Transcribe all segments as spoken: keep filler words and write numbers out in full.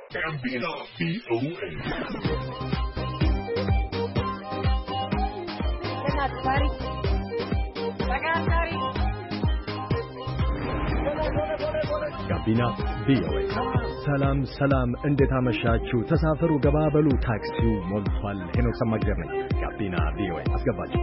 ጋቢና ቪኦኤ ጋቢና ቪኦኤ ሰላም ሰላም እንዴት አመሻችሁ ተሳፈሩ ገባበሉ ታክሲው ሞልቷል ሄኖክ ሰማግደር ነኝ ጋቢና ቪኦኤ አስገባችሁ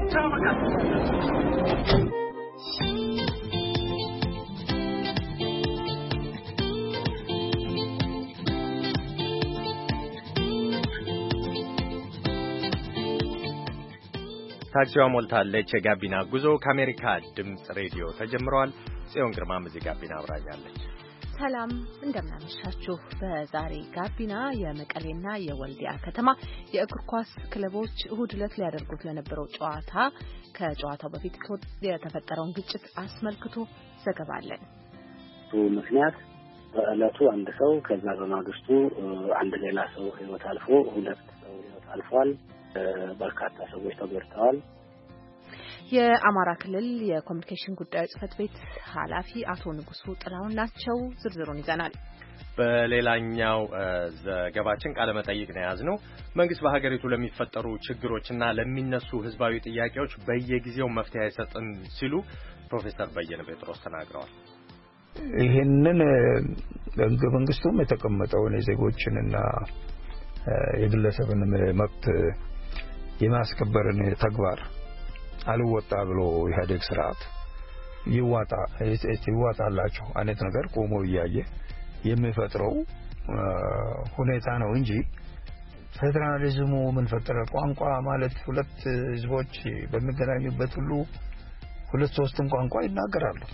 ታክሲዋ ሞልታለች የጋቢና ጉዞ ከአሜሪካ ድምጽ ሬዲዮ ተጀምሯል ጽዮን ግርማ እዚህ ጋቢና አብራኛለች ሰላም እንደምናመሻችሁ በዛሬ ጋቢና የመቀሌና የወልዲያ ከተማ የእግር ኳስ ክለቦች እሁድ ዕለት ሊያደርጉት ለነበረው ጨዋታ ከጨዋታው በፊት የተፈጠረውን ግጭት አስመልክቶ ዘገባ አለን ምክንያት በእለቱ አንድ ሰው ከዛ በማግስቱ አንድ ሌላ ሰው ህይወት አልፎ ሁለት ሰው ህይወት አልፏል በርካታ ሰዎች ተጎድተዋል የአማራ ክልል የኮሙኒኬሽን ጉዳዮች ጽሕፈት ቤት ኃላፊ አቶ ንጉሱ ጥላውን ናቸው ዝርዝሩን ይዘናል በሌላኛው ዘገባችን ቃለ መጠይቅ ነው ያዝነው መንግስት በሀገሪቱ ለሚፈጠሩ ችግሮችና ለሚነሱ ህዝባዊ ጥያቄዎች በየጊዜው መፍትሄ አይሰጥም ሲሉ ፕሮፌሰር በየነ ጴጥሮስ ተናግረዋል ይሄንን መንግስቱም የተቀመጠውን የዜጎችንና የግለሰብን መብት የማስከበርን ተግባር አልወጣ ብሎ ኢህአዴግ ስርዓት ይዋጣ ይዋጣላችሁ አይነት ነገር ቆሞ ይያየ የሚፈጥረው ሁኔታ ነው እንጂ ፌደራሊዝሙ ምን ፈጠረ ቋንቋ ማለት ሁለት ህዝቦች በሚገናኙበት ሁሉ ሁለት ሶስትም ቋንቋ ይናገራሉ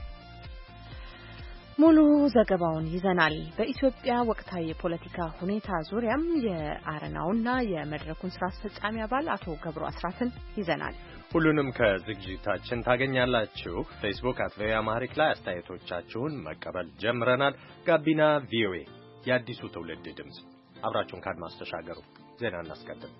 ሙሉ ዘገባውን ይዘናል በኢትዮጵያ ወቅታዊ የፖለቲካ ሁኔታ ዙሪያም የአረናውና የመድረኩን ስራ አስፈጻሚ አባል አቶ ገብሩ አስራትን ይዘናል ሁሉንም ከዝግጅታችን ታገኛላችሁ ፌስቡክ አት ቪኦኤ አማሪክ ላይ አስተያየቶቻችሁን መቀበል ጀምረናል ጋቢና ቪኦኤ የአዲሱ ትውልድ ድምጽ አብራችሁን ካድማስ ተሻገሩ ዜና እናስቀድም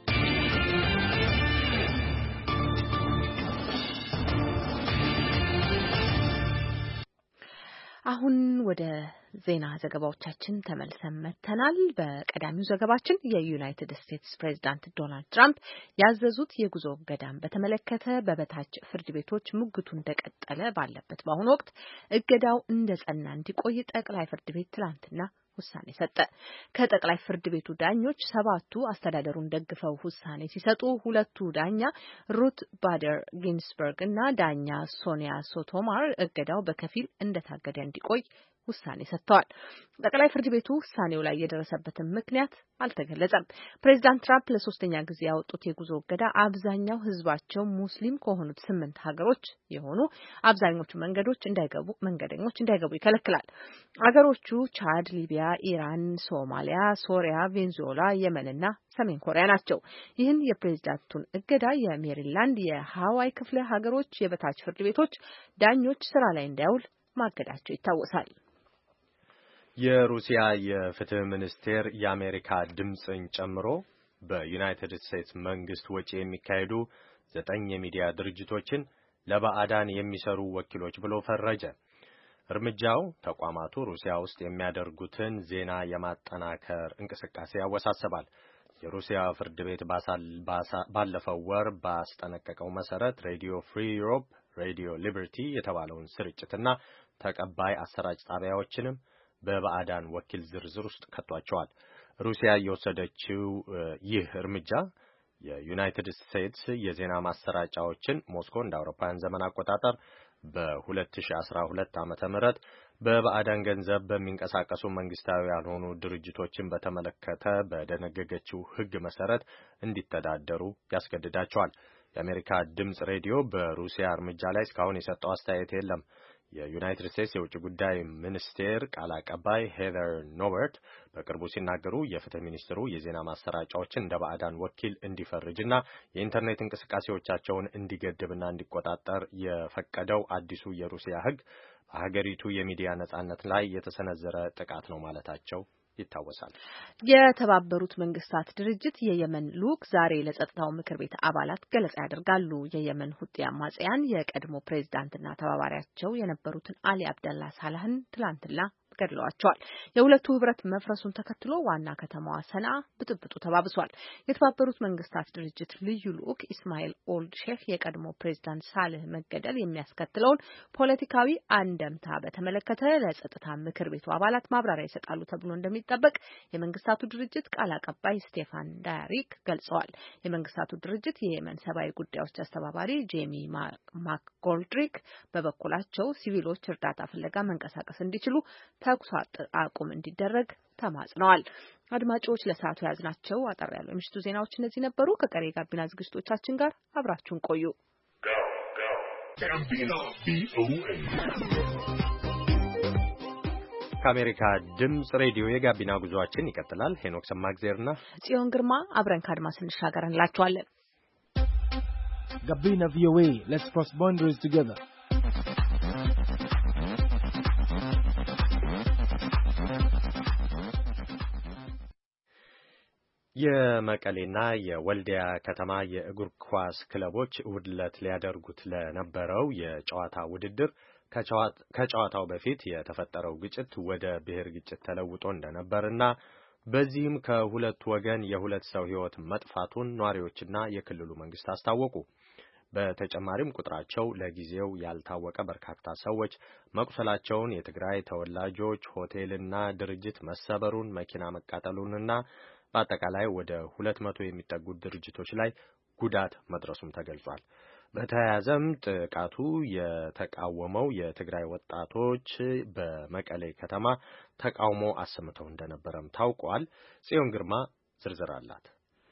አሁን ወደ ዜና ዘገባዎቻችን ተመልሰን መተናል በቀዳሚው ዘገባችን የዩናይትድ ስቴትስ ፕሬዝዳንት ዶናልድ ትራምፕ ያዘዙት የጉዞ እገዳን በተመለከተ በበታች ፍርድ ቤቶች ሙግቱ እንደቀጠለ ባለበት በአሁኑ ወቅት እገዳው እንደጸና እንዲቆይ ጠቅላይ ፍርድ ቤት ትላንትና ውሳኔ ሰጠ ከጠቅላይ ፍርድ ቤቱ ዳኞች ሰባቱ አስተዳደሩን ደግፈው ውሳኔ ሲሰጡ ሁለቱ ዳኛ ሩት ባደር ጊንስበርግ እና ዳኛ ሶኒያ ሶቶማር እገዳው በከፊል እንደታገደ እንዲቆይ ውሳኔ ሰጥተዋል ጠቅላይ ፍርድ ቤቱ ውሳኔው ላይ የደረሰበትን ምክንያት አልተገለጸም ፕሬዝዳንት ትራምፕ ለሶስተኛ ጊዜ ያወጡት የጉዞ እገዳ አብዛኛው ህዝባቸው ሙስሊም ከሆኑት ስምንት ሀገሮች የሆኑ አብዛኞቹ መንገዶች እንዳይገቡ መንገደኞች እንዳይገቡ ይከለክላል ሀገሮቹ ቻድ ሊቢያ ኢራን ሶማሊያ ሶሪያ ቬንዙዌላ የመንና ሰሜን ኮሪያ ናቸው ይህን የፕሬዝዳንቱን እገዳ የሜሪላንድ የሃዋይ ክፍለ ሀገሮች የበታች ፍርድ ቤቶች ዳኞች ስራ ላይ እንዳይውል ማገዳቸው ይታወሳል የሩሲያ የፍትህ ሚኒስቴር የአሜሪካ ድምጽን ጨምሮ በዩናይትድ ስቴትስ መንግስት ወጪ የሚካሄዱ ዘጠኝ የሚዲያ ድርጅቶችን ለባዕዳን የሚሰሩ ወኪሎች ብሎ ፈረጀ እርምጃው ተቋማቱ ሩሲያ ውስጥ የሚያደርጉትን ዜና የማጠናከር እንቅስቃሴ ያወሳስባል የሩሲያ ፍርድ ቤት ባለፈው ወር ባስጠነቀቀው መሰረት ሬዲዮ ፍሪ ዩሮፕ ሬዲዮ ሊበርቲ የተባለውን ስርጭትና ተቀባይ አሰራጭ ጣቢያዎችንም በባዕዳን ወኪል ዝርዝር ውስጥ ከቷቸዋል ሩሲያ የወሰደችው ይህ እርምጃ የዩናይትድ ስቴትስ የዜና ማሰራጫዎችን ሞስኮ እንደ አውሮፓውያን ዘመን አቆጣጠር በ2012 ዓመተ ምህረት በባዕዳን ገንዘብ በሚንቀሳቀሱ መንግስታዊ ያልሆኑ ድርጅቶችን በተመለከተ በደነገገችው ሕግ መሰረት እንዲተዳደሩ ያስገድዳቸዋል የአሜሪካ ድምጽ ሬዲዮ በሩሲያ እርምጃ ላይ እስካሁን የሰጠው አስተያየት የለም የዩናይትድ ስቴትስ የውጭ ጉዳይ ሚኒስቴር ቃል አቀባይ ሄዘር ኖበርት በቅርቡ ሲናገሩ የፍትህ ሚኒስትሩ የዜና ማሰራጫዎችን እንደ ባዕዳን ወኪል እንዲፈርጅና የኢንተርኔት እንቅስቃሴዎቻቸውን እንዲገድብና እንዲቆጣጠር የፈቀደው አዲሱ የሩሲያ ሕግ በሀገሪቱ የሚዲያ ነጻነት ላይ የተሰነዘረ ጥቃት ነው ማለታቸው ይታወሳል። የተባበሩት መንግስታት ድርጅት የየመን ልዑክ ዛሬ ለጸጥታው ምክር ቤት አባላት ገለጻ ያደርጋሉ። የየመን ሁቲ አማጽያን የቀድሞ ፕሬዝዳንትና ተባባሪያቸው የነበሩትን አሊ አብደላ ሳላህን ትላንትና ገድለዋቸዋል። የሁለቱ ህብረት መፍረሱን ተከትሎ ዋና ከተማዋ ሰንዓ ብጥብጡ ተባብሷል። የተባበሩት መንግስታት ድርጅት ልዩ ልዑክ ኢስማኤል ኦልድ ሼህ የቀድሞ ፕሬዝዳንት ሳልህ መገደል የሚያስከትለውን ፖለቲካዊ አንደምታ በተመለከተ ለጸጥታ ምክር ቤቱ አባላት ማብራሪያ ይሰጣሉ ተብሎ እንደሚጠበቅ የመንግስታቱ ድርጅት ቃል አቀባይ ስቴፋን ዳያሪክ ገልጸዋል። የመንግስታቱ ድርጅት የየመን ሰብአዊ ጉዳዮች አስተባባሪ ጄሚ ማክጎልድሪክ በበኩላቸው ሲቪሎች እርዳታ ፍለጋ መንቀሳቀስ እንዲችሉ ተኩስ አቁም እንዲደረግ ተማጽነዋል። አድማጮች ለሰዓቱ ያዝናቸው አጠር ያሉ የምሽቱ ዜናዎች እነዚህ ነበሩ። ከቀሪ ጋቢና ዝግጅቶቻችን ጋር አብራችሁን ቆዩ። ከአሜሪካ ድምጽ ሬዲዮ የጋቢና ጉዟችን ይቀጥላል። ሄኖክ ሰማግዜርና ጽዮን ግርማ አብረን ከአድማስ እንሻገር እንላችኋለን። Gabina V O A, let's cross boundaries together. የመቀሌና የወልዲያ ከተማ የእግር ኳስ ክለቦች እሁድ ዕለት ሊያደርጉት ለነበረው የጨዋታ ውድድር ከጨዋታው በፊት የተፈጠረው ግጭት ወደ ብሔር ግጭት ተለውጦ እንደነበርና በዚህም ከሁለት ወገን የሁለት ሰው ሕይወት መጥፋቱን ነዋሪዎችና የክልሉ መንግስት አስታወቁ። በተጨማሪም ቁጥራቸው ለጊዜው ያልታወቀ በርካታ ሰዎች መቁሰላቸውን፣ የትግራይ ተወላጆች ሆቴልና ድርጅት መሰበሩን፣ መኪና መቃጠሉንና በአጠቃላይ ወደ ሁለት መቶ የሚጠጉ ድርጅቶች ላይ ጉዳት መድረሱም ተገልጿል። በተያያዘም ጥቃቱ የተቃወመው የትግራይ ወጣቶች በመቀሌ ከተማ ተቃውሞ አሰምተው እንደነበረም ታውቋል። ጽዮን ግርማ ዝርዝር አላት።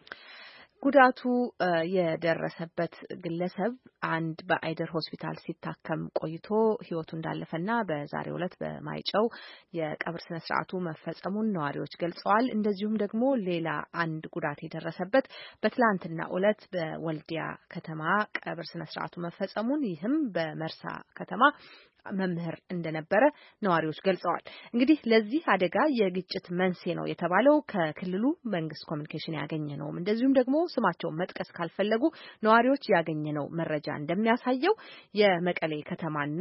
ጉዳቱ የደረሰበት ግለሰብ አንድ በአይደር ሆስፒታል ሲታከም ቆይቶ ሕይወቱ እንዳለፈና በዛሬው ዕለት በማይጨው የቀብር ስነ ስርዓቱ መፈጸሙን ነዋሪዎች ገልጸዋል። እንደዚሁም ደግሞ ሌላ አንድ ጉዳት የደረሰበት በትላንትና ዕለት በወልዲያ ከተማ ቀብር ስነ ስርዓቱ መፈጸሙን ይህም በመርሳ ከተማ መምህር እንደነበረ ነዋሪዎች ገልጸዋል። እንግዲህ ለዚህ አደጋ የግጭት መንስኤ ነው የተባለው ከክልሉ መንግስት ኮሚኒኬሽን ያገኘነው እንደዚሁም ደግሞ ስማቸውን መጥቀስ ካልፈለጉ ነዋሪዎች ያገኘነው መረጃ እንደሚያሳየው የመቀሌ ከተማና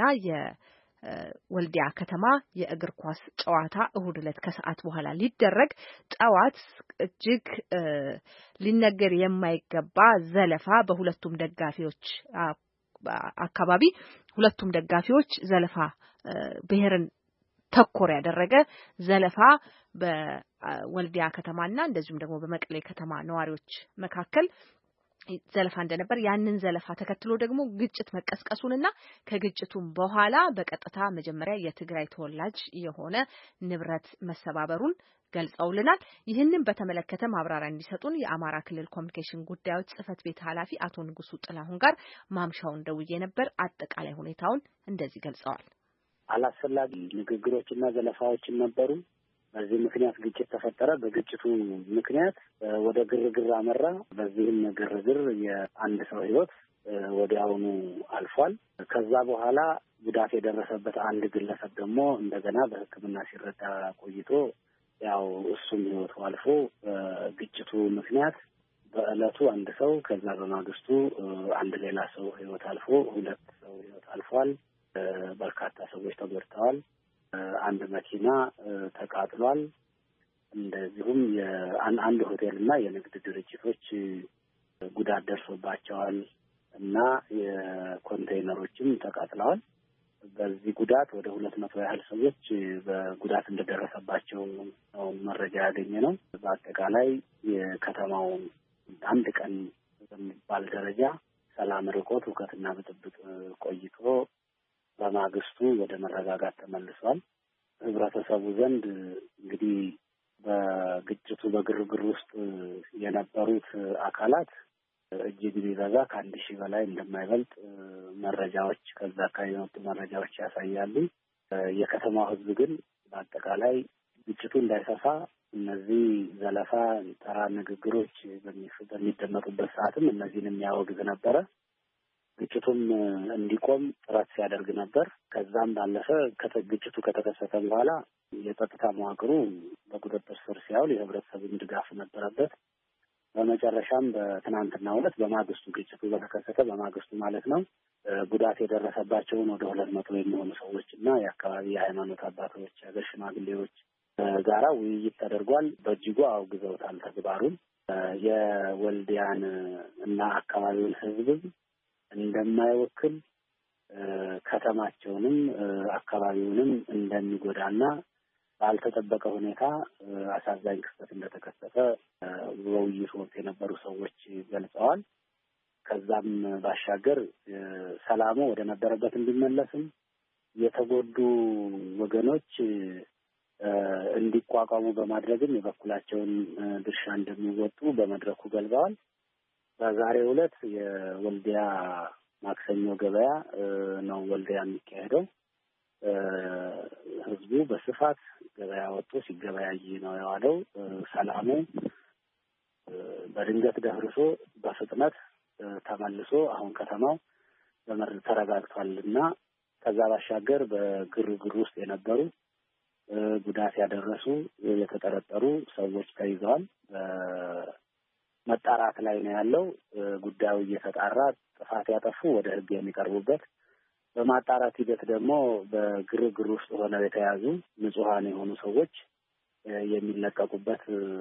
የወልዲያ ከተማ የእግር ኳስ ጨዋታ እሁድ ዕለት ከሰዓት በኋላ ሊደረግ ጠዋት እጅግ ሊነገር የማይገባ ዘለፋ በሁለቱም ደጋፊዎች አካባቢ ሁለቱም ደጋፊዎች ዘለፋ ብሔርን ተኮር ያደረገ ዘለፋ በወልዲያ ከተማና እንደዚሁም ደግሞ በመቀሌ ከተማ ነዋሪዎች መካከል ዘለፋ እንደነበር ያንን ዘለፋ ተከትሎ ደግሞ ግጭት መቀስቀሱንና ከግጭቱም በኋላ በቀጥታ መጀመሪያ የትግራይ ተወላጅ የሆነ ንብረት መሰባበሩን ገልጸውልናል። ይህንን በተመለከተ ማብራሪያ እንዲሰጡን የአማራ ክልል ኮሚኒኬሽን ጉዳዮች ጽህፈት ቤት ኃላፊ አቶ ንጉሱ ጥላሁን ጋር ማምሻውን ደውዬ ነበር። አጠቃላይ ሁኔታውን እንደዚህ ገልጸዋል። አላስፈላጊ ንግግሮችና ዘለፋዎችን ነበሩ። በዚህ ምክንያት ግጭት ተፈጠረ። በግጭቱ ምክንያት ወደ ግርግር አመራ። በዚህም ግርግር የአንድ ሰው ሕይወት ወዲያውኑ አልፏል። ከዛ በኋላ ጉዳት የደረሰበት አንድ ግለሰብ ደግሞ እንደገና በሕክምና ሲረዳ ቆይቶ ያው እሱም ሕይወቱ አልፎ በግጭቱ ምክንያት በእለቱ አንድ ሰው ከዛ በማግስቱ አንድ ሌላ ሰው ሕይወት አልፎ ሁለት ሰው ሕይወት አልፏል። በርካታ ሰዎች ተጎድተዋል። አንድ መኪና ተቃጥሏል። እንደዚሁም የአንድ ሆቴልና የንግድ ድርጅቶች ጉዳት ደርሶባቸዋል እና የኮንቴይነሮችም ተቃጥለዋል። በዚህ ጉዳት ወደ ሁለት መቶ ያህል ሰዎች በጉዳት እንደደረሰባቸው ነው መረጃ ያገኘ ነው። በአጠቃላይ የከተማው አንድ ቀን በሚባል ደረጃ ሰላም ርቆት ሁከትና ብጥብጥ ቆይቶ በማግስቱ ወደ መረጋጋት ተመልሷል። ህብረተሰቡ ዘንድ እንግዲህ በግጭቱ በግርግር ውስጥ የነበሩት አካላት እጅግ ቢበዛ ከአንድ ሺህ በላይ እንደማይበልጥ መረጃዎች ከዛ አካባቢ የወጡ መረጃዎች ያሳያሉ። የከተማው ህዝብ ግን በአጠቃላይ ግጭቱ እንዳይሰፋ እነዚህ ዘለፋ፣ ተራ ንግግሮች በሚደመጡበት ሰዓትም እነዚህን የሚያወግዝ ነበረ። ግጭቱም እንዲቆም ጥረት ሲያደርግ ነበር። ከዛም ባለፈ ግጭቱ ከተከሰተ በኋላ የጸጥታ መዋቅሩ በቁጥጥር ስር ሲያውል የህብረተሰቡን ድጋፍ ነበረበት። በመጨረሻም በትናንትናው ዕለት በማግስቱ ግጭቱ በተከሰተ በማግስቱ ማለት ነው ጉዳት የደረሰባቸውን ወደ ሁለት መቶ የሚሆኑ ሰዎች እና የአካባቢ የሃይማኖት አባቶች፣ የሀገር ሽማግሌዎች ጋራ ውይይት ተደርጓል። በእጅጉ አውግዘውታል ተግባሩን። የወልዲያን እና አካባቢውን ሕዝብ እንደማይወክል ከተማቸውንም አካባቢውንም እንደሚጎዳና ባልተጠበቀ ሁኔታ አሳዛኝ ክስተት እንደተከሰተ በውይይቱ ወቅት የነበሩ ሰዎች ገልጸዋል። ከዛም ባሻገር ሰላሙ ወደ ነበረበት እንዲመለስም የተጎዱ ወገኖች እንዲቋቋሙ በማድረግም የበኩላቸውን ድርሻ እንደሚወጡ በመድረኩ ገልጸዋል። በዛሬው ዕለት የወልዲያ ማክሰኞ ገበያ ነው ወልዲያ የሚካሄደው። ህዝቡ በስፋት ገበያ ወጥቶ ሲገበያይ ነው የዋለው። ሰላሙ በድንገት ደፍርሶ በፍጥነት ተመልሶ አሁን ከተማው በመር ተረጋግቷልና ከዛ ባሻገር በግርግር ውስጥ የነበሩ ጉዳት ያደረሱ የተጠረጠሩ ሰዎች ተይዘዋል። መጣራት ላይ ነው ያለው። ጉዳዩ እየተጣራ ጥፋት ያጠፉ ወደ ህግ የሚቀርቡበት፣ በማጣራት ሂደት ደግሞ በግርግር ውስጥ ሆነው የተያዙ ንጹሃን የሆኑ ሰዎች የሚለቀቁበት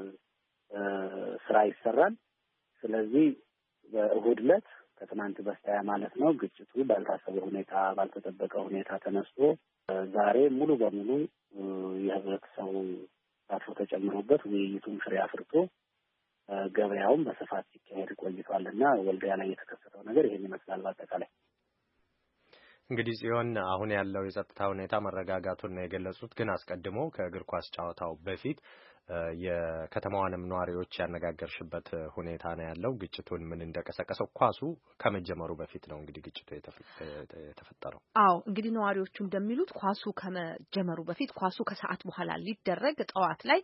ስራ ይሰራል። ስለዚህ በእሁድ ዕለት ከትናንት በስቲያ ማለት ነው ግጭቱ ባልታሰበ ሁኔታ ባልተጠበቀ ሁኔታ ተነስቶ ዛሬ ሙሉ በሙሉ የህብረተሰቡ ተሳትፎ ተጨምሮበት ውይይቱን ፍሬ አፍርቶ ገበያውን በስፋት ሲካሄድ ቆይቷልና ወልዲያ ላይ የተከሰተው ነገር ይሄን ይመስላል። በአጠቃላይ እንግዲህ ጽዮን አሁን ያለው የጸጥታ ሁኔታ መረጋጋቱን ነው የገለጹት። ግን አስቀድሞ ከእግር ኳስ ጨዋታው በፊት የከተማዋንም ነዋሪዎች ያነጋገርሽበት ሁኔታ ነው ያለው። ግጭቱን ምን እንደቀሰቀሰው ኳሱ ከመጀመሩ በፊት ነው እንግዲህ ግጭቱ የተፈጠረው። አዎ እንግዲህ ነዋሪዎቹ እንደሚሉት ኳሱ ከመጀመሩ በፊት ኳሱ ከሰዓት በኋላ ሊደረግ ጠዋት ላይ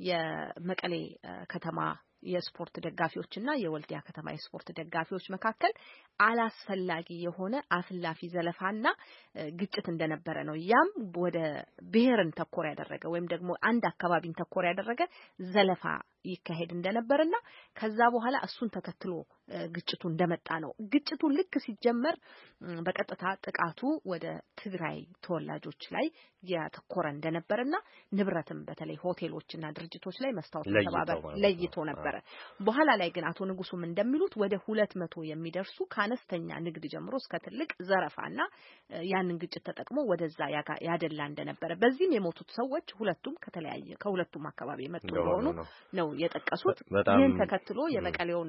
የመቀሌ ከተማ የስፖርት ደጋፊዎችና የወልዲያ ከተማ የስፖርት ደጋፊዎች መካከል አላስፈላጊ የሆነ አፍላፊ ዘለፋና ግጭት እንደነበረ ነው። ያም ወደ ብሔርን ተኮር ያደረገ ወይም ደግሞ አንድ አካባቢን ተኮር ያደረገ ዘለፋ ይካሄድ እንደነበርና ከዛ በኋላ እሱን ተከትሎ ግጭቱ እንደመጣ ነው። ግጭቱ ልክ ሲጀመር በቀጥታ ጥቃቱ ወደ ትግራይ ተወላጆች ላይ ያተኮረ እንደነበርና ንብረትም በተለይ ሆቴሎችና ድርጅቶች ላይ መስታወት ተባበር ለይቶ ነበር። በኋላ ላይ ግን አቶ ንጉሱም እንደሚሉት ወደ ሁለት መቶ የሚደርሱ ከአነስተኛ ንግድ ጀምሮ እስከ ትልቅ ዘረፋና ያንን ግጭት ተጠቅሞ ወደዛ ያደላ እንደነበረ፣ በዚህም የሞቱት ሰዎች ሁለቱም ከተለያየ ከሁለቱም አካባቢ የመጡ እንደሆኑ ነው የጠቀሱት። ይህን ተከትሎ የመቀሌውን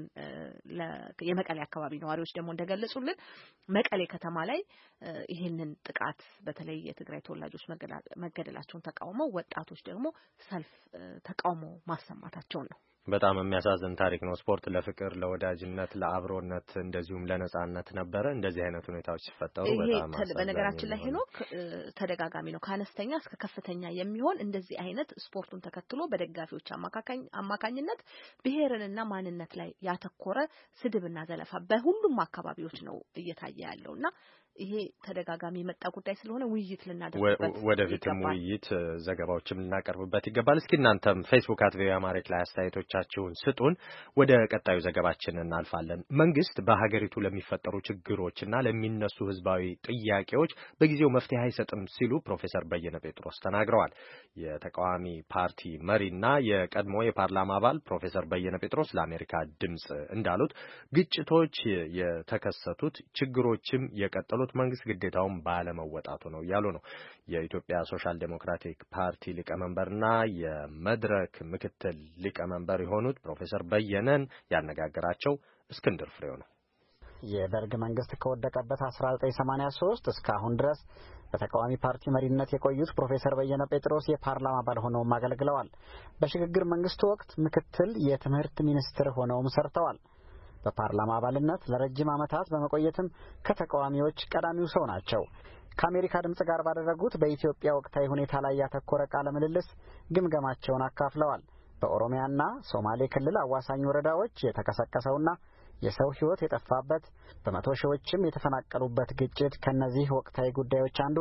የመቀሌ አካባቢ ነዋሪዎች ደግሞ እንደገለጹልን መቀሌ ከተማ ላይ ይህንን ጥቃት በተለይ የትግራይ ተወላጆች መገደላቸውን ተቃውመው ወጣቶች ደግሞ ሰልፍ ተቃውሞ ማሰማታቸውን ነው። በጣም የሚያሳዝን ታሪክ ነው። ስፖርት ለፍቅር፣ ለወዳጅነት፣ ለአብሮነት እንደዚሁም ለነጻነት ነበረ። እንደዚህ አይነት ሁኔታዎች ሲፈጠሩ በጣም አሳዛኝ። በነገራችን ላይ ሄኖክ ተደጋጋሚ ነው ከአነስተኛ እስከ ከፍተኛ የሚሆን እንደዚህ አይነት ስፖርቱን ተከትሎ በደጋፊዎች አማካኝ አማካኝነት ብሔርንና ማንነት ላይ ያተኮረ ስድብና ዘለፋ በሁሉም አካባቢዎች ነው እየታየ ያለውና ይሄ ተደጋጋሚ የመጣ ጉዳይ ስለሆነ ውይይት ልናደርግበት ወደፊትም ውይይት ዘገባዎችም ልናቀርብበት ይገባል። እስኪ እናንተም ፌስቡክ አት ቪኦኤ አማርኛ ላይ አስተያየቶቻችሁን ስጡን። ወደ ቀጣዩ ዘገባችን እናልፋለን። መንግስት በሀገሪቱ ለሚፈጠሩ ችግሮችና ለሚነሱ ህዝባዊ ጥያቄዎች በጊዜው መፍትሄ አይሰጥም ሲሉ ፕሮፌሰር በየነ ጴጥሮስ ተናግረዋል። የተቃዋሚ ፓርቲ መሪና የቀድሞ የፓርላማ አባል ፕሮፌሰር በየነ ጴጥሮስ ለአሜሪካ ድምጽ እንዳሉት ግጭቶች የተከሰቱት ችግሮችም የቀጠሉ መንግስት ግዴታውን ባለመወጣቱ ነው ያሉ ነው። የኢትዮጵያ ሶሻል ዴሞክራቲክ ፓርቲ ሊቀመንበርና የመድረክ ምክትል ሊቀመንበር የሆኑት ፕሮፌሰር በየነን ያነጋገራቸው እስክንድር ፍሬው ነው። የደርግ መንግስት ከወደቀበት አስራ ዘጠኝ ሰማንያ ሶስት እስካሁን ድረስ በተቃዋሚ ፓርቲ መሪነት የቆዩት ፕሮፌሰር በየነ ጴጥሮስ የፓርላማ አባል ሆነውም አገልግለዋል። በሽግግር መንግስቱ ወቅት ምክትል የትምህርት ሚኒስትር ሆነውም ሰርተዋል። በፓርላማ አባልነት ለረጅም ዓመታት በመቆየትም ከተቃዋሚዎች ቀዳሚው ሰው ናቸው። ከአሜሪካ ድምጽ ጋር ባደረጉት በኢትዮጵያ ወቅታዊ ሁኔታ ላይ ያተኮረ ቃለ ምልልስ ግምገማቸውን አካፍለዋል። በኦሮሚያና ሶማሌ ክልል አዋሳኝ ወረዳዎች የተቀሰቀሰውና የሰው ሕይወት የጠፋበት በመቶ ሺዎችም የተፈናቀሉበት ግጭት ከነዚህ ወቅታዊ ጉዳዮች አንዱ ነው።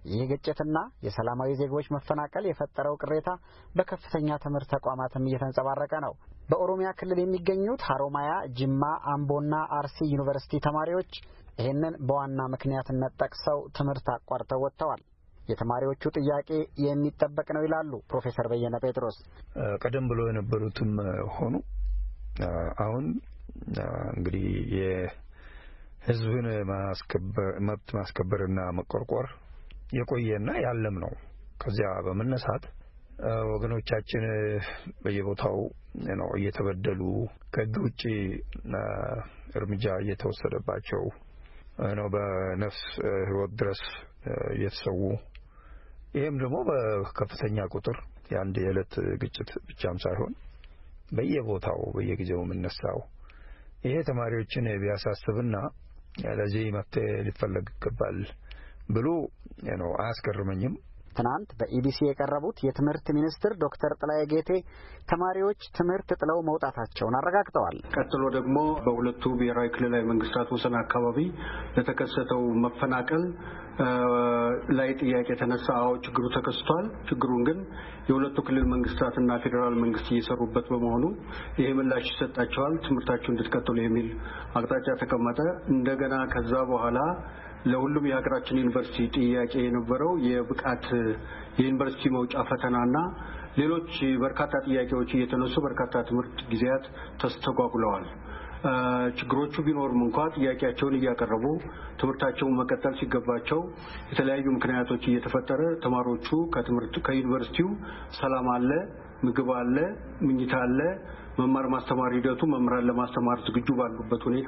ይህ ግጭትና የሰላማዊ ዜጎች መፈናቀል የፈጠረው ቅሬታ በከፍተኛ ትምህርት ተቋማትም እየተንጸባረቀ ነው። በኦሮሚያ ክልል የሚገኙት ሀሮማያ፣ ጅማ፣ አምቦና አርሲ ዩኒቨርሲቲ ተማሪዎች ይህንን በዋና ምክንያትነት ጠቅሰው ትምህርት አቋርጠው ወጥተዋል። የተማሪዎቹ ጥያቄ የሚጠበቅ ነው ይላሉ ፕሮፌሰር በየነ ጴጥሮስ። ቀደም ብሎ የነበሩትም ሆኑ አሁን እንግዲህ የህዝብን ማስከበር መብት ማስከበርና መቆርቆር የቆየና ያለም ነው። ከዚያ በመነሳት ወገኖቻችን በየቦታው ነው እየተበደሉ ከህግ ውጪ እርምጃ እየተወሰደባቸው ነው በነፍስ ህይወት ድረስ እየተሰዉ ይሄም ደግሞ በከፍተኛ ቁጥር የአንድ የዕለት ግጭት ብቻም ሳይሆን በየቦታው በየጊዜው የምነሳው ይሄ ተማሪዎችን ቢያሳስብና ለዚህ መፍትሄ ሊፈለግ ይገባል ብሎ ነው አያስገርመኝም። ትናንት በኢቢሲ የቀረቡት የትምህርት ሚኒስትር ዶክተር ጥላዬ ጌቴ ተማሪዎች ትምህርት ጥለው መውጣታቸውን አረጋግጠዋል። ቀጥሎ ደግሞ በሁለቱ ብሔራዊ ክልላዊ መንግስታት ወሰን አካባቢ ለተከሰተው መፈናቀል ላይ ጥያቄ ተነሳ። አዎ ችግሩ ተከስቷል። ችግሩን ግን የሁለቱ ክልል መንግስታትና ፌዴራል መንግስት እየሰሩበት በመሆኑ ይሄ ምላሽ ይሰጣቸዋል፣ ትምህርታቸውን እንድትቀጥሉ የሚል አቅጣጫ ተቀመጠ። እንደገና ከዛ በኋላ ለሁሉም የሀገራችን ዩኒቨርሲቲ ጥያቄ የነበረው የብቃት የዩኒቨርሲቲ መውጫ ፈተናና ሌሎች በርካታ ጥያቄዎች እየተነሱ በርካታ ትምህርት ጊዜያት ተስተጓጉለዋል። ችግሮቹ ቢኖርም እንኳን ጥያቄያቸውን እያቀረቡ ትምህርታቸውን መቀጠል ሲገባቸው የተለያዩ ምክንያቶች እየተፈጠረ ተማሪዎቹ ከትምህርት ከዩኒቨርሲቲው ሰላም አለ፣ ምግብ አለ፣ ምኝታ አለ፣ መማር ማስተማር ሂደቱ መምራን ለማስተማር ዝግጁ ባሉበት ሁኔታ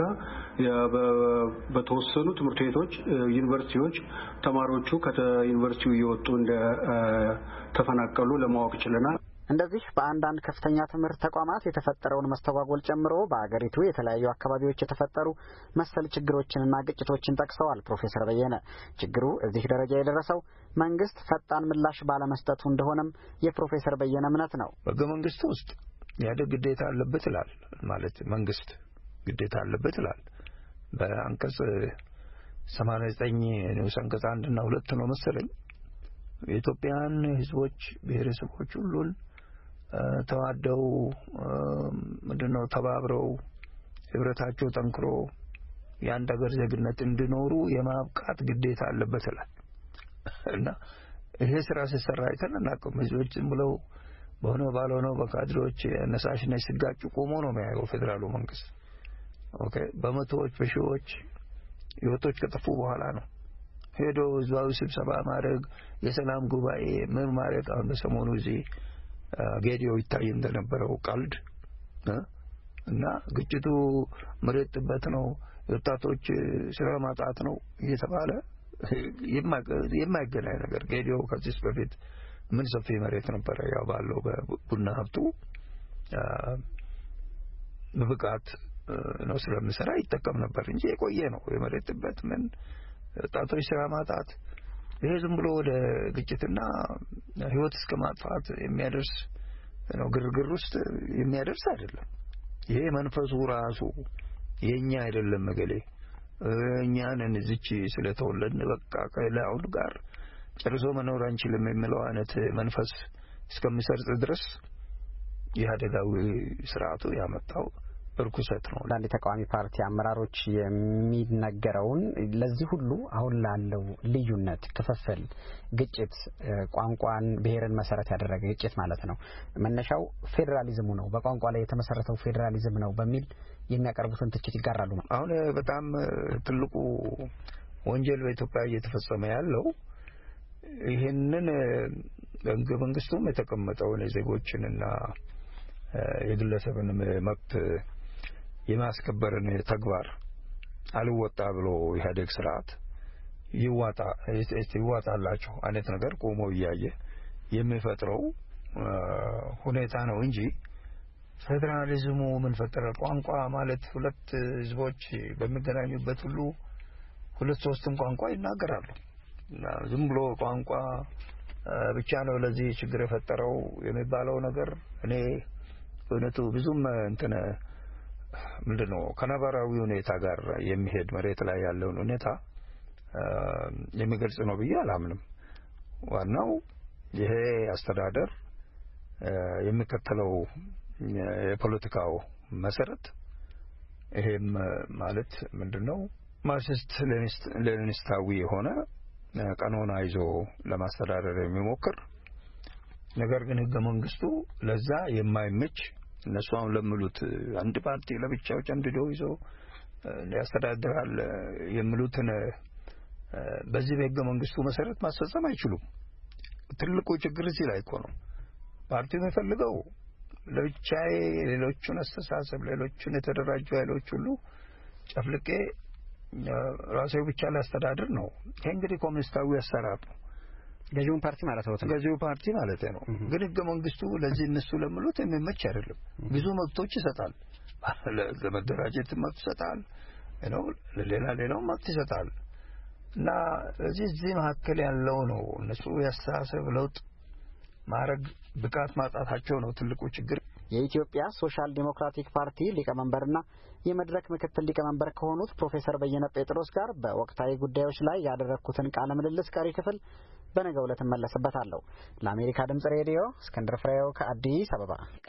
በተወሰኑ ትምህርት ቤቶች ዩኒቨርሲቲዎች ተማሪዎቹ ከዩኒቨርሲቲው እየወጡ እንደ ተፈናቀሉ ለማወቅ ችለናል። እንደዚህ በአንዳንድ ከፍተኛ ትምህርት ተቋማት የተፈጠረውን መስተጓጎል ጨምሮ በአገሪቱ የተለያዩ አካባቢዎች የተፈጠሩ መሰል ችግሮችንና ግጭቶችን ጠቅሰዋል ፕሮፌሰር በየነ። ችግሩ እዚህ ደረጃ የደረሰው መንግስት ፈጣን ምላሽ ባለመስጠቱ እንደሆነም የፕሮፌሰር በየነ እምነት ነው። በሕገ መንግስቱ ውስጥ ያደግ ግዴታ አለበት ይላል። ማለት መንግስት ግዴታ አለበት ይላል በአንቀጽ ሰማንያ ዘጠኝ ንዑስ አንቀጽ አንድ እና ሁለት ነው መሰለኝ የኢትዮጵያን ህዝቦች ብሔረሰቦች ሁሉን ተዋደው ምንድነው ተባብረው ህብረታቸው ጠንክሮ የአንድ ሀገር ዜግነት እንዲኖሩ የማብቃት ግዴታ አለበት ይላል እና ይሄ ስራ ሲሰራ አይተናናቅም። ህዝቦች ብለው በሆነ ባልሆነ በካድሬዎች ነሳሽነት ሲጋጩ ቆሞ ነው የሚያየው ፌደራሉ መንግስት። ኦኬ በመቶዎች በሺዎች ህይወቶች ከጠፉ በኋላ ነው ሄዶ ህዝባዊ ስብሰባ ማድረግ የሰላም ጉባኤ ምን ማድረግ። አሁን በሰሞኑ እዚህ ጌዲዮ ይታይ እንደነበረው ቀልድ እና ግጭቱ መሬት ጥበት ነው፣ ወጣቶች ስራ ማጣት ነው እየተባለ የማይገናኝ ነገር። ጌዲዮ ከዚህ በፊት ምን ሰፊ መሬት ነበር ያው ባለው በቡና ሀብቱ በብቃት ነው ስለሚሰራ ይጠቀም ነበር እንጂ የቆየ ነው የመሬት ጥበት ምን ወጣቶች ስራ ማጣት ይሄ ዝም ብሎ ወደ ግጭትና ህይወት እስከ ማጥፋት የሚያደርስ ነው ግርግር ውስጥ የሚያደርስ አይደለም። ይሄ መንፈሱ ራሱ የኛ አይደለም መገሌ እኛን እንዝች ስለተወለድን በቃ ከላው ጋር ጨርሶ መኖር አንችልም የሚለው አይነት መንፈስ እስከሚሰርጽ ድረስ የአደጋው ስርዓቱ ያመጣው እርኩሰት ነው። ለአንድ ተቃዋሚ ፓርቲ አመራሮች የሚነገረውን ለዚህ ሁሉ አሁን ላለው ልዩነት፣ ክፍፍል፣ ግጭት፣ ቋንቋን፣ ብሔርን መሰረት ያደረገ ግጭት ማለት ነው መነሻው ፌዴራሊዝሙ ነው፣ በቋንቋ ላይ የተመሰረተው ፌዴራሊዝም ነው በሚል የሚያቀርቡትን ትችት ይጋራሉ። አሁን በጣም ትልቁ ወንጀል በኢትዮጵያ እየተፈጸመ ያለው ይሄንን በሕገ መንግስቱም የተቀመጠውን የዜጎችንና የግለሰብን መብት የማስከበርን ተግባር አልወጣ ብሎ ኢህአዴግ ስርዓት ይዋጣ ይዋጣላቸው አይነት ነገር ቆሞ እያየ የሚፈጥረው ሁኔታ ነው እንጂ ፌዴራሊዝሙ ምን ፈጠረ? ቋንቋ ማለት ሁለት ህዝቦች በሚገናኙበት ሁሉ ሁለት ሶስትም ቋንቋ ይናገራሉ። ዝም ብሎ ቋንቋ ብቻ ነው ለዚህ ችግር የፈጠረው የሚባለው ነገር እኔ እውነቱ ብዙም እንትን ምንድነው ከነባራዊ ሁኔታ ጋር የሚሄድ መሬት ላይ ያለውን ሁኔታ የሚገልጽ ነው ብዬ አላምንም። ዋናው ይሄ አስተዳደር የሚከተለው የፖለቲካው መሰረት ይሄም ማለት ምንድነው ማርክሲስት ሌኒኒስታዊ የሆነ ቀኖና ይዞ ለማስተዳደር የሚሞክር ነገር ግን ህገ መንግስቱ ለዛ የማይመች እነሱ አሁን ለምሉት አንድ ፓርቲ ለብቻው ጨንድዶ ይዞ ያስተዳድራል የሚሉትን በዚህ በህገ መንግስቱ መሰረት ማስፈጸም አይችሉም። ትልቁ ችግር እዚህ ላይ እኮ ነው። ፓርቲው የሚፈልገው ለብቻዬ ሌሎቹን አስተሳሰብ ሌሎቹን የተደራጁ ኃይሎች ሁሉ ጨፍልቄ ራሴው ብቻ ላስተዳድር ነው። ይሄ እንግዲህ ኮሙኒስታዊ አሰራር ነው። ገዢው ፓርቲ ማለት ነው። ገዢው ፓርቲ ማለት ነው። ግን ህገ መንግስቱ ለዚህ እነሱ ለምሉት የሚመች አይደለም። ብዙ መብቶች ይሰጣል። ለመደራጀት መብት ይሰጣል ነው ለሌላ ሌላው መብት ይሰጣል። እና እዚህ እዚህ መካከል ያለው ነው እነሱ ያስተሳሰብ ለውጥ ማረግ ብቃት ማጣታቸው ነው ትልቁ ችግር። የኢትዮጵያ ሶሻል ዲሞክራቲክ ፓርቲ ሊቀመንበርና የመድረክ ምክትል ሊቀመንበር ከሆኑት ፕሮፌሰር በየነ ጴጥሮስ ጋር በወቅታዊ ጉዳዮች ላይ ያደረኩትን ቃለ ምልልስ ቀሪ ክፍል በነገው ዕለት እመለስበታለሁ። ለአሜሪካ ድምጽ ሬዲዮ እስክንድር ፍሬው ከአዲስ አበባ።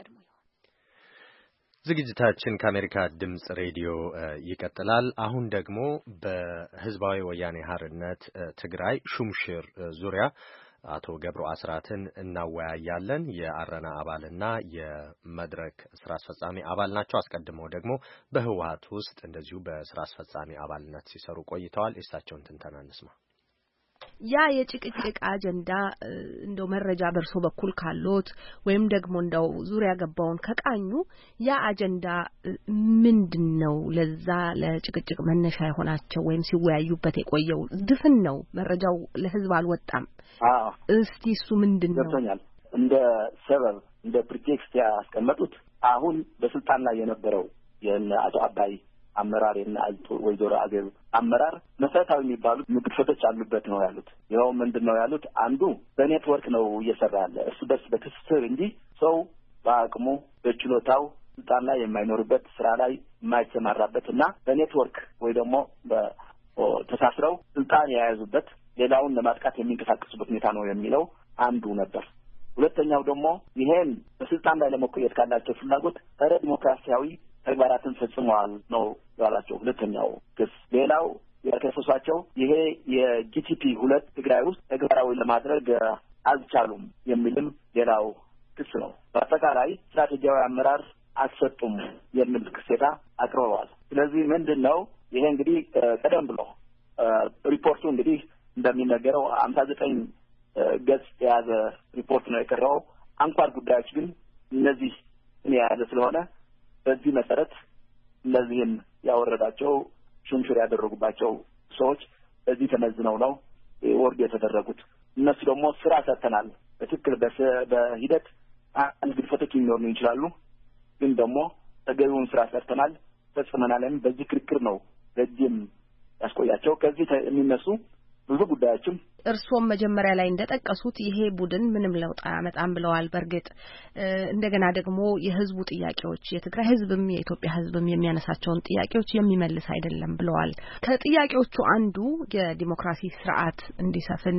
ዝግጅታችን ከአሜሪካ ድምጽ ሬዲዮ ይቀጥላል። አሁን ደግሞ በህዝባዊ ወያኔ ሓርነት ትግራይ ሹምሽር ዙሪያ አቶ ገብሩ አስራትን እናወያያለን። የአረና አባልና የመድረክ ስራ አስፈጻሚ አባል ናቸው። አስቀድመው ደግሞ በህወሓት ውስጥ እንደዚሁ በስራ አስፈጻሚ አባልነት ሲሰሩ ቆይተዋል። እሳቸውን ትንተና እንስማ። ያ የጭቅጭቅ አጀንዳ እንደው መረጃ በርሶ በኩል ካሎት ወይም ደግሞ እንደው ዙሪያ ገባውን ከቃኙ ያ አጀንዳ ምንድነው? ለዛ ለጭቅጭቅ መነሻ የሆናቸው ወይም ሲወያዩበት የቆየው ድፍን ነው፣ መረጃው ለህዝብ አልወጣም። አዎ እስቲ እሱ ምንድነው? ገብቶኛል። እንደ ሰበብ እንደ ፕሪቴክስት ያስቀመጡት አሁን በስልጣን ላይ የነበረው የነ አቶ አባይ አመራር እና አልቶ ወይዘሮ አገር አመራር መሰረታዊ የሚባሉ ምክፍተቶች አሉበት ነው ያሉት። ይኸው ምንድነው ያሉት? አንዱ በኔትወርክ ነው እየሰራ ያለ እርስ በርስ በትስስር እንጂ ሰው በአቅሙ በችሎታው ስልጣን ላይ የማይኖርበት ስራ ላይ የማይሰማራበት እና በኔትወርክ ወይ ደግሞ ተሳስረው ስልጣን የያዙበት ሌላውን ለማጥቃት የሚንቀሳቀሱበት ሁኔታ ነው የሚለው አንዱ ነበር። ሁለተኛው ደግሞ ይሄን በስልጣን ላይ ለመቆየት ካላቸው ፍላጎት ጸረ ዲሞክራሲያዊ ተግባራትን ፈጽመዋል ነው ያላቸው ሁለተኛው ክስ። ሌላው የከሰሷቸው ይሄ የጂቲፒ ሁለት ትግራይ ውስጥ ተግባራዊ ለማድረግ አልቻሉም የሚልም ሌላው ክስ ነው። በአጠቃላይ ስትራቴጂያዊ አመራር አልሰጡም የሚል ክሴታ አቅርበዋል። ስለዚህ ምንድን ነው ይሄ እንግዲህ ቀደም ብሎ ሪፖርቱ እንግዲህ እንደሚነገረው አምሳ ዘጠኝ ገጽ የያዘ ሪፖርት ነው የቀረበው። አንኳር ጉዳዮች ግን እነዚህ የያዘ ስለሆነ በዚህ መሰረት እነዚህን ያወረዳቸው ሹምሽር ያደረጉባቸው ሰዎች በዚህ ተመዝነው ነው ወርድ የተደረጉት። እነሱ ደግሞ ስራ ሰርተናል በትክክል በሂደት አንድ ግድፈቶች ሊኖሩ ይችላሉ፣ ግን ደግሞ ተገቢውን ስራ ሰርተናል ፈጽመናልም በዚህ ክርክር ነው ረጅም ያስቆያቸው። ከዚህ የሚነሱ ብዙ ጉዳዮችም እርሶም መጀመሪያ ላይ እንደጠቀሱት ይሄ ቡድን ምንም ለውጥ አያመጣም ብለዋል። በርግጥ እንደገና ደግሞ የህዝቡ ጥያቄዎች የትግራይ ህዝብም የኢትዮጵያ ህዝብም የሚያነሳቸውን ጥያቄዎች የሚመልስ አይደለም ብለዋል። ከጥያቄዎቹ አንዱ የዲሞክራሲ ስርዓት እንዲሰፍን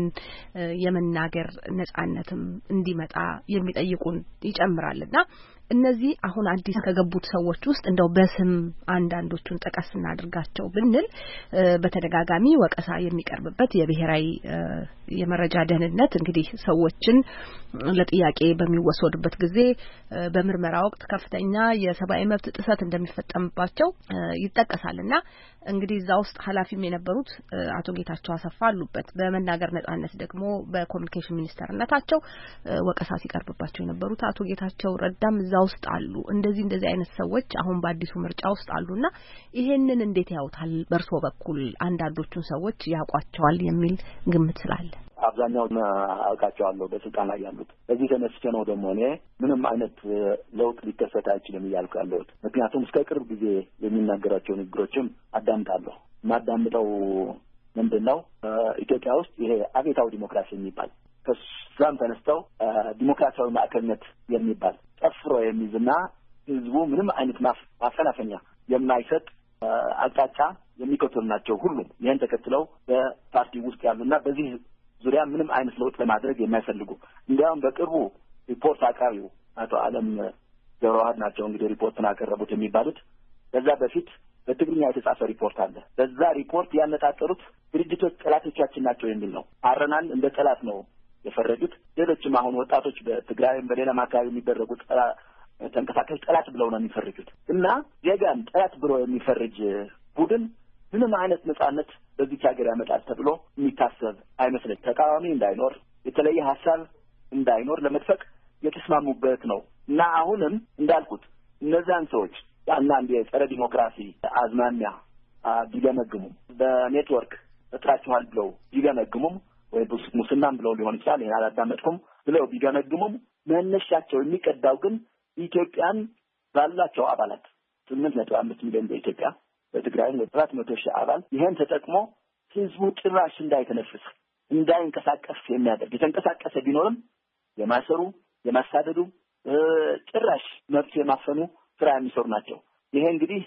የመናገር ነጻነትም እንዲመጣ የሚጠይቁን ይጨምራልና እነዚህ አሁን አዲስ ከገቡት ሰዎች ውስጥ እንደው በስም አንዳንዶቹን ጠቀስ እናድርጋቸው ብንል በተደጋጋሚ ወቀሳ የሚቀርብበት የብሔራዊ የመረጃ ደህንነት እንግዲህ ሰዎችን ለጥያቄ በሚወሰዱበት ጊዜ በምርመራ ወቅት ከፍተኛ የሰብአዊ መብት ጥሰት እንደሚፈጸምባቸው ይጠቀሳልና እንግዲህ እዛ ውስጥ ኃላፊም የነበሩት አቶ ጌታቸው አሰፋ አሉበት። በመናገር ነጻነት ደግሞ በኮሙኒኬሽን ሚኒስተርነታቸው ወቀሳ ሲቀርብባቸው የነበሩት አቶ ጌታቸው ረዳም እዛ ውስጥ አሉ። እንደዚህ እንደዚህ አይነት ሰዎች አሁን በአዲሱ ምርጫ ውስጥ አሉና ይሄንን እንዴት ያውታል? በርሶ በኩል አንዳንዶቹን ሰዎች ያውቋቸዋል የሚል ግምት ስላለ አብዛኛው አውቃቸዋለሁ በስልጣን ላይ ያሉት። በዚህ ተነስቼ ነው ደግሞ እኔ ምንም አይነት ለውጥ ሊከሰት አይችልም እያልኩ ያለሁት። ምክንያቱም እስከ ቅርብ ጊዜ የሚናገራቸው ንግግሮችም አዳምጣለሁ። ማዳምጠው ምንድን ነው ኢትዮጵያ ውስጥ ይሄ አብዮታዊ ዲሞክራሲ የሚባል ከዛም ተነስተው ዲሞክራሲያዊ ማዕከልነት የሚባል ጠፍሮ የሚይዝና ህዝቡ ምንም አይነት ማፈናፈኛ የማይሰጥ አቅጣጫ የሚከተሉ ናቸው ሁሉም። ይህን ተከትለው በፓርቲ ውስጥ ያሉና በዚህ ዙሪያ ምንም አይነት ለውጥ ለማድረግ የማይፈልጉ እንዲያውም በቅርቡ ሪፖርት አቅራቢው አቶ አለም ገብረዋህድ ናቸው እንግዲህ ሪፖርትን አቀረቡት የሚባሉት። ከዛ በፊት በትግርኛ የተጻፈ ሪፖርት አለ። በዛ ሪፖርት ያነጣጠሩት ድርጅቶች ጠላቶቻችን ናቸው የሚል ነው። አረናን እንደ ጠላት ነው የፈረጁት። ሌሎችም አሁን ወጣቶች በትግራይም በሌላም አካባቢ የሚደረጉ ተንቀሳቃሽ ጠላት ብለው ነው የሚፈርጁት እና ዜጋን ጠላት ብሎ የሚፈርጅ ቡድን ምንም አይነት ነጻነት በዚህ ሀገር ያመጣል ተብሎ የሚታሰብ አይመስለኝም። ተቃዋሚ እንዳይኖር፣ የተለየ ሀሳብ እንዳይኖር ለመጥፈቅ የተስማሙበት ነው እና አሁንም እንዳልኩት እነዛን ሰዎች አንዳንድ የጸረ ዲሞክራሲ አዝማሚያ ቢገመግሙም በኔትወርክ እጥራችኋል ብለው ቢገመግሙም ወይ ሙስናም ብለው ሊሆን ይችላል ይሄን አላዳመጥኩም ብለው ቢገመግሙም መነሻቸው የሚቀዳው ግን ኢትዮጵያን ባላቸው አባላት ስምንት ነጥብ አምስት ሚሊዮን በኢትዮጵያ በትግራይ ሰባት መቶ ሺህ አባል ይሄን ተጠቅሞ ህዝቡ ጭራሽ እንዳይተነፍስ እንዳይንቀሳቀስ የሚያደርግ የተንቀሳቀሰ ቢኖርም የማሰሩ የማሳደዱ ጭራሽ መብት የማፈኑ ስራ የሚሰሩ ናቸው። ይሄ እንግዲህ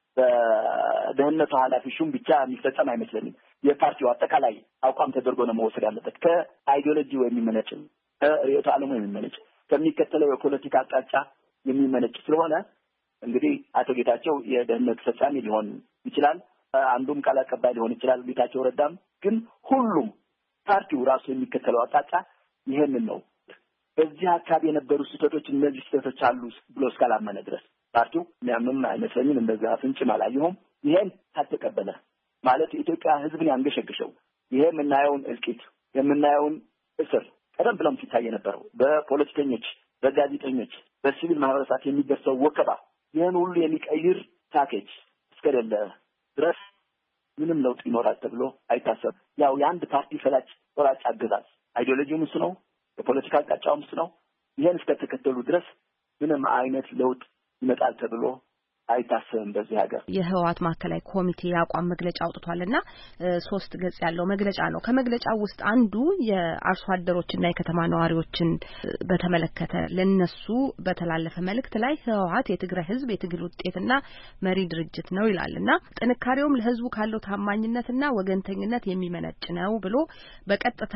በደህንነቱ ኃላፊ ሹም ብቻ የሚፈጸም አይመስለኝም። የፓርቲው አጠቃላይ አቋም ተደርጎ ነው መወሰድ ያለበት። ከአይዲዮሎጂው የሚመነጭ ከርዕዮተ ዓለሙ የሚመነጭ ከሚከተለው የፖለቲካ አቅጣጫ የሚመነጭ ስለሆነ እንግዲህ አቶ ጌታቸው የደህንነት ፈጻሚ ሊሆን ይችላል፣ አንዱም ቃል አቀባይ ሊሆን ይችላል ጌታቸው ረዳም። ግን ሁሉም ፓርቲው ራሱ የሚከተለው አቅጣጫ ይሄንን ነው። በዚህ አካባቢ የነበሩ ስህተቶች እነዚህ ስህተቶች አሉ ብሎ እስካላመነ ድረስ ፓርቲው ምንም አይመስለኝም። እንደዛ ፍንጭም አላየሁም። ይሄን ታተቀበለ ማለት የኢትዮጵያ ህዝብን ያንገሸግሸው ይሄ የምናየውን እልቂት የምናየውን እስር ቀደም ብሎም ሲታይ የነበረው በፖለቲከኞች፣ በጋዜጠኞች፣ በሲቪል ማህበረሰብ የሚደርሰው ወከባ ይህን ሁሉ የሚቀይር ፓኬጅ እስከሌለ ድረስ ምንም ለውጥ ይኖራል ተብሎ አይታሰብም። ያው የአንድ ፓርቲ ፈላጭ ቆራጭ አገዛዝ አይዲዮሎጂውም እሱ ነው፣ የፖለቲካ አቅጣጫውም እሱ ነው። ይሄን እስከተከተሉ ድረስ ምንም አይነት ለውጥ ይመጣል ተብሎ አይታሰብም በዚህ ሀገር። የህወሓት ማዕከላዊ ኮሚቴ አቋም መግለጫ አውጥቷልና ሶስት ገጽ ያለው መግለጫ ነው። ከመግለጫው ውስጥ አንዱ የአርሶ አደሮችና የከተማ ነዋሪዎችን በተመለከተ ለነሱ በተላለፈ መልእክት ላይ ህወሓት የትግራይ ህዝብ የትግል ውጤትና መሪ ድርጅት ነው ይላልና ጥንካሬውም ለህዝቡ ካለው ታማኝነትና ወገንተኝነት የሚመነጭ ነው ብሎ በቀጥታ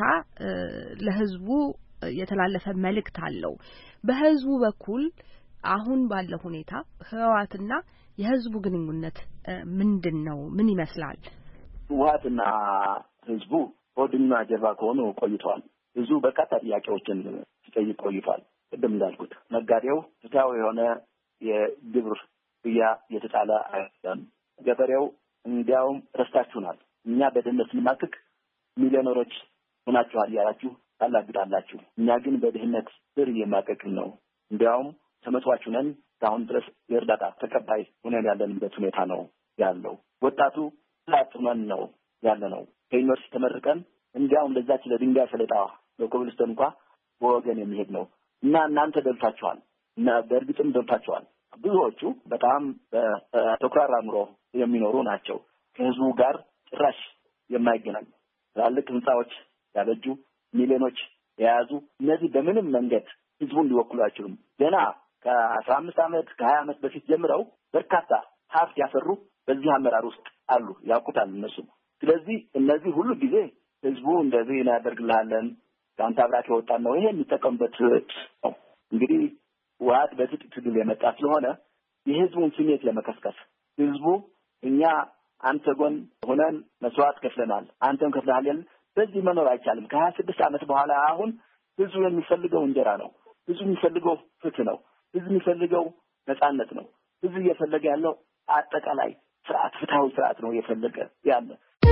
ለህዝቡ የተላለፈ መልእክት አለው። በህዝቡ በኩል አሁን ባለው ሁኔታ ህወሓትና የህዝቡ ግንኙነት ምንድነው? ምን ይመስላል? ህወሓትና ህዝቡ ወድና ጀርባ ከሆኑ ቆይተዋል። ብዙ በርካታ ጥያቄዎችን ሲጠይቅ ቆይቷል። ቅድም እንዳልኩት ነጋዴው ፍትሃዊ የሆነ የግብር ብያ የተጣለ አይደለም። ገበሬው እንዲያውም ረስታችሁናል፣ እኛ በድህነት ስንማቅቅ ሚሊዮነሮች ሆናችኋል ያላችሁ ታላግጣላችሁ፣ እኛ ግን በድህነት ስር እየማቀቅን ነው፣ እንዲያውም ተመጽዋቹ ነን፣ እስካሁን ድረስ የእርዳታ ተቀባይ ሆነን ያለንበት ሁኔታ ነው ያለው። ወጣቱ ላጥመን ነው ያለ ነው። ከዩኒቨርሲቲ ተመርቀን እንዲያውም ለዛች ለድንጋይ ሰለጣ ለኮብልስቶን እንኳን በወገን የሚሄድ ነው እና እናንተ ደልታችኋል እና በእርግጥም ደልታችኋል። ብዙዎቹ በጣም በተኩራራ ኑሮ የሚኖሩ ናቸው። ከህዝቡ ጋር ጭራሽ የማይገናኙ ትላልቅ ህንጻዎች ያበጁ ሚሊዮኖች የያዙ እነዚህ በምንም መንገድ ህዝቡን ሊወክሉ አይችሉም። ገና ከአስራ አምስት ዓመት ከሀያ ዓመት በፊት ጀምረው በርካታ ሀብት ያፈሩ በዚህ አመራር ውስጥ አሉ፣ ያውቁታል እነሱ። ስለዚህ እነዚህ ሁሉ ጊዜ ህዝቡ እንደዚህ እናደርግልሃለን ከአንተ አብራክ የወጣን ነው ይሄ የሚጠቀምበት ነው። እንግዲህ ህወሓት በትጥቅ ትግል የመጣ ስለሆነ የህዝቡን ስሜት ለመቀስቀስ ህዝቡ እኛ አንተ ጎን ሆነን መስዋዕት ከፍለናል፣ አንተም ከፍለሃል፣ በዚህ መኖር አይቻልም። ከሀያ ስድስት ዓመት በኋላ አሁን ህዝቡ የሚፈልገው እንጀራ ነው። ህዝቡ የሚፈልገው ፍትህ ነው። ህዝቡ የሚፈልገው ነጻነት ነው። ህዝቡ እየፈለገ ያለው አጠቃላይ ስርዓት፣ ፍትሃዊ ስርዓት ነው እየፈለገ ያለ።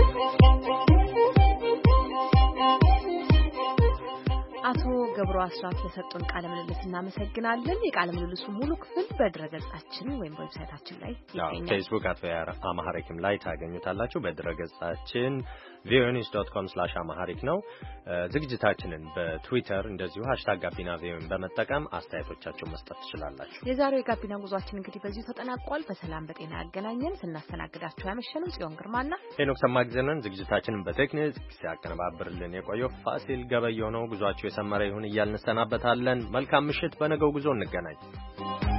አቶ ገብሩ አስራት የሰጡን ቃለ ምልልስ እናመሰግናለን። የቃለ ምልልሱ ሙሉ ክፍል በድረገጻችን ወይም ዌብሳይታችን ላይ ይገኛል። ፌስቡክ አት አማሃሪክም ላይ ታገኙታላችሁ። በድረገጻችን ቪኦኤ ኒውስ ዶት ኮም ስላሽ አማሃሪክ ነው። ዝግጅታችንን በትዊተር እንደዚሁ ሃሽታግ ጋቢና ቪኦኤን በመጠቀም አስተያየቶቻችሁን መስጠት ትችላላችሁ። የዛሬው የጋቢና ጉዟችን እንግዲህ በዚሁ ተጠናቋል። በሰላም በጤና ያገናኘን። ስናስተናግዳችሁ ያመሸነው ጽዮን ግርማና ሄኖክ ሰማግዘነን። ዝግጅታችንን በቴክኒክ ሲያቀነባብርልን የቆየው ፋሲል ገበየው ነው። ጉዟችሁ የሰመረ ይሁን እያልን እንሰናበታለን። መልካም ምሽት። በነገው ጉዞ እንገናኝ።